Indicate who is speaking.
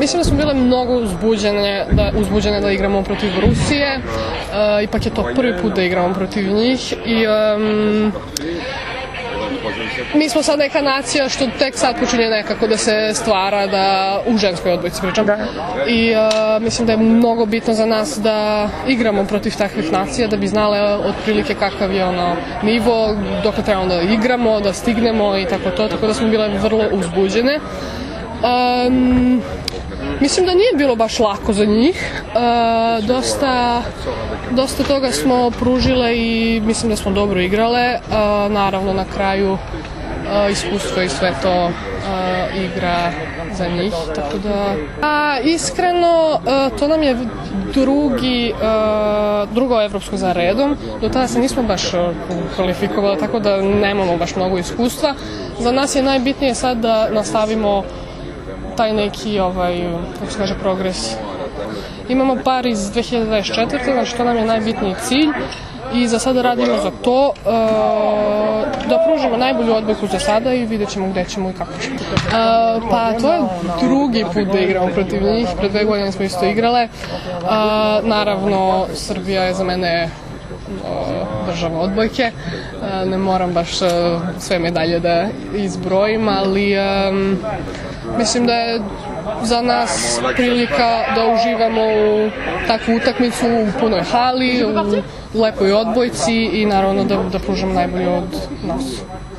Speaker 1: Mislim da smo bile mnogo uzbuđene da igramo protiv Rusije. Ipak je to prvi put da igramo protiv njih i mi smo sad neka nacija što tek sad počinje nekako da se stvara, da u ženskoj odbojci pričam. I mislim da je mnogo bitno za nas da igramo protiv takvih nacija, da bi znale otprilike kakav je ono nivo, dok trebamo da igramo, da stignemo i tako da smo bile vrlo uzbuđene. Mislim da nije bilo baš lako za njih, dosta toga smo pružile i mislim da smo dobro igrale, naravno na kraju iskustvo i sve to igra za njih, tako da... Iskreno, to nam je drugo evropsko za redom, do tada se nismo baš kvalifikovali, tako da nemamo baš mnogo iskustva. Za nas je najbitnije sad da nastavimo taj neki, kako se kaže, progres. Imamo par iz 2024. Znači to nam je najbitniji cilj i za sada radimo za to da pružimo najbolju odbojku za sada i vidjet ćemo gde ćemo i kako ćemo. Pa to je drugi put da igramo protiv njih, pre 2 godine smo isto igrale. Naravno, Srbija je za mene država odbojke, ne moram baš sve medalje da izbrojim, ali mislim da je za nas prilika da uživamo u takvu utakmicu u punoj hali, u lepoj odbojci i naravno da pružamo najbolje od nas.